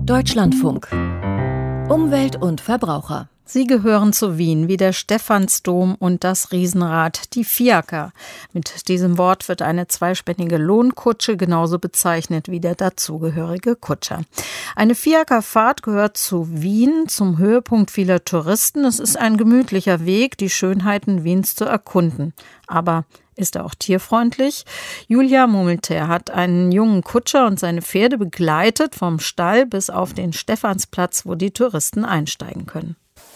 Deutschlandfunk. Umwelt und Verbraucher. Sie gehören zu Wien wie der Stephansdom und das Riesenrad, die Fiaker. Mit diesem Wort wird eine zweispännige Lohnkutsche genauso bezeichnet wie der dazugehörige Kutscher. Eine Fiakerfahrt gehört zu Wien, zum Höhepunkt vieler Touristen. Es ist ein gemütlicher Weg, die Schönheiten Wiens zu erkunden. Aber ist er auch tierfreundlich? Julia Mummelter hat einen jungen Kutscher und seine Pferde begleitet vom Stall bis auf den Stephansplatz, wo die Touristen einsteigen können.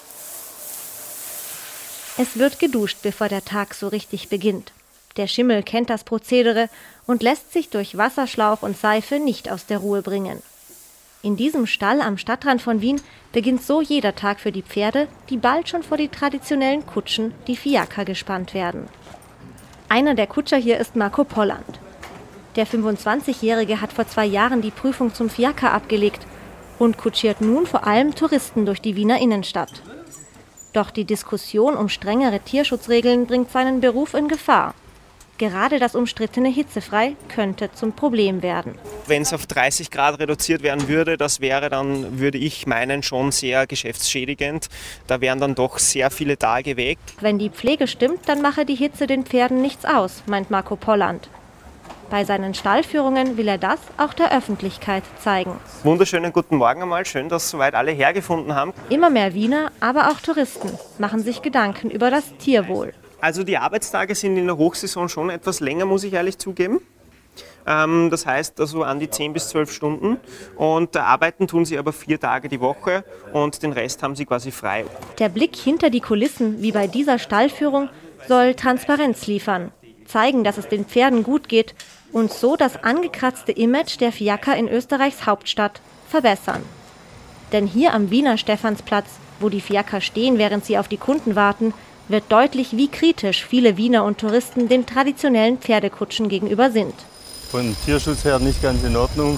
Es wird geduscht, bevor der Tag so richtig beginnt. Der Schimmel kennt das Prozedere und lässt sich durch Wasserschlauch und Seife nicht aus der Ruhe bringen. In diesem Stall am Stadtrand von Wien beginnt so jeder Tag für die Pferde, die bald schon vor die traditionellen Kutschen, die Fiaker, gespannt werden. Einer der Kutscher hier ist Marco Polland. Der 25-Jährige hat vor 2 Jahren die Prüfung zum Fiaker abgelegt und kutschiert nun vor allem Touristen durch die Wiener Innenstadt. Doch die Diskussion um strengere Tierschutzregeln bringt seinen Beruf in Gefahr. Gerade das umstrittene Hitzefrei könnte zum Problem werden. Wenn es auf 30 Grad reduziert werden würde, das wäre dann, würde ich meinen, schon sehr geschäftsschädigend. Da wären dann doch sehr viele Tage weg. Wenn die Pflege stimmt, dann mache die Hitze den Pferden nichts aus, meint Marco Polland. Bei seinen Stallführungen will er das auch der Öffentlichkeit zeigen. Wunderschönen guten Morgen einmal, schön, dass soweit alle hergefunden haben. Immer mehr Wiener, aber auch Touristen machen sich Gedanken über das Tierwohl. Also die Arbeitstage sind in der Hochsaison schon etwas länger, muss ich ehrlich zugeben. Das heißt also an die 10 bis 12 Stunden und arbeiten tun sie aber 4 Tage die Woche und den Rest haben sie quasi frei. Der Blick hinter die Kulissen, wie bei dieser Stallführung, soll Transparenz liefern, zeigen, dass es den Pferden gut geht und so das angekratzte Image der Fiaker in Österreichs Hauptstadt verbessern. Denn hier am Wiener Stephansplatz, wo die Fiaker stehen, während sie auf die Kunden warten, wird deutlich, wie kritisch viele Wiener und Touristen den traditionellen Pferdekutschen gegenüber sind. Von Tierschutz her nicht ganz in Ordnung,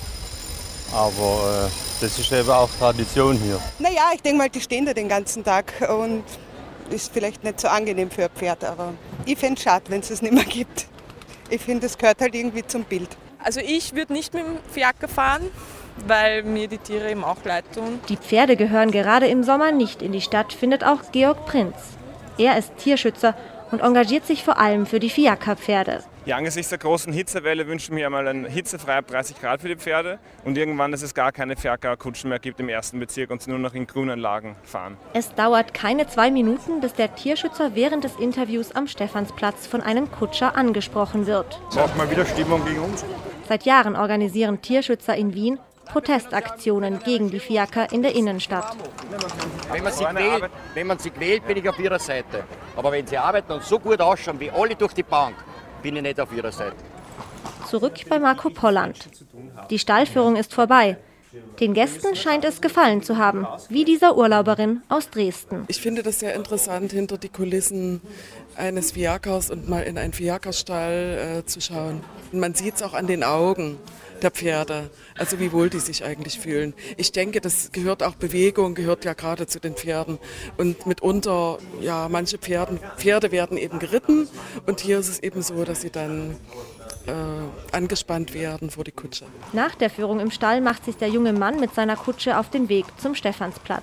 aber das ist eben auch Tradition hier. Naja, ich denke mal, die stehen da den ganzen Tag und ist vielleicht nicht so angenehm für ein Pferd, aber ich fände es schade, wenn es das nicht mehr gibt. Ich finde, das gehört halt irgendwie zum Bild. Also ich würde nicht mit dem Fiaker fahren, weil mir die Tiere eben auch leid tun. Die Pferde gehören gerade im Sommer nicht in die Stadt, findet auch Georg Prinz. Er ist Tierschützer und engagiert sich vor allem für die Fiakerpferde. Ja, angesichts der großen Hitzewelle wünsche ich mir einmal ein hitzefreier 30 Grad für die Pferde und irgendwann, dass es gar keine Fiaker-Kutschen mehr gibt im 1. Bezirk und sie nur noch in Grünanlagen fahren. Es dauert keine 2 Minuten, bis der Tierschützer während des Interviews am Stephansplatz von einem Kutscher angesprochen wird. Braucht mal wieder Stimmung gegen uns? Seit Jahren organisieren Tierschützer in Wien Protestaktionen gegen die Fiaker in der Innenstadt. Wenn man sie quält, bin ich auf ihrer Seite. Aber wenn sie arbeiten und so gut ausschauen wie alle durch die Bank, bin ich nicht auf ihrer Seite. Zurück bei Marco Polland. Die Stallführung ist vorbei. Den Gästen scheint es gefallen zu haben, wie dieser Urlauberin aus Dresden. Ich finde das sehr interessant, hinter die Kulissen eines Fiakers und mal in einen Fiakerstall zu schauen. Und man sieht es auch an den Augen der Pferde, also wie wohl die sich eigentlich fühlen. Ich denke, das gehört auch Bewegung, gehört ja gerade zu den Pferden. Und mitunter, ja, manche Pferde werden eben geritten und hier ist es eben so, dass sie dann angespannt werden vor die Kutsche. Nach der Führung im Stall macht sich der junge Mann mit seiner Kutsche auf den Weg zum Stephansplatz.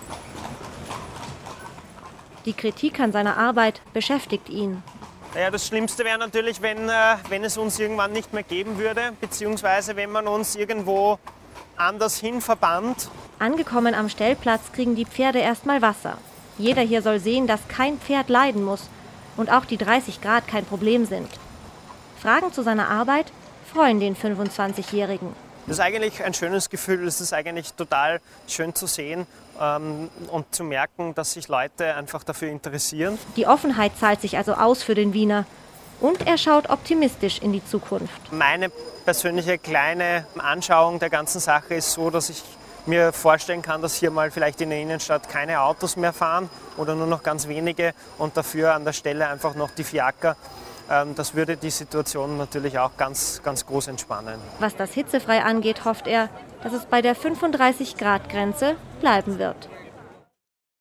Die Kritik an seiner Arbeit beschäftigt ihn. Naja, das Schlimmste wäre natürlich, wenn es uns irgendwann nicht mehr geben würde, beziehungsweise wenn man uns irgendwo anders hin verbannt. Angekommen am Stellplatz kriegen die Pferde erstmal Wasser. Jeder hier soll sehen, dass kein Pferd leiden muss und auch die 30 Grad kein Problem sind. Fragen zu seiner Arbeit freuen den 25-Jährigen. Das ist eigentlich ein schönes Gefühl, es ist eigentlich total schön zu sehen und zu merken, dass sich Leute einfach dafür interessieren. Die Offenheit zahlt sich also aus für den Wiener und er schaut optimistisch in die Zukunft. Meine persönliche kleine Anschauung der ganzen Sache ist so, dass ich mir vorstellen kann, dass hier mal vielleicht in der Innenstadt keine Autos mehr fahren oder nur noch ganz wenige und dafür an der Stelle einfach noch die Fiaker. Das würde die Situation natürlich auch ganz, ganz groß entspannen. Was das Hitzefrei angeht, hofft er, dass es bei der 35-Grad-Grenze bleiben wird.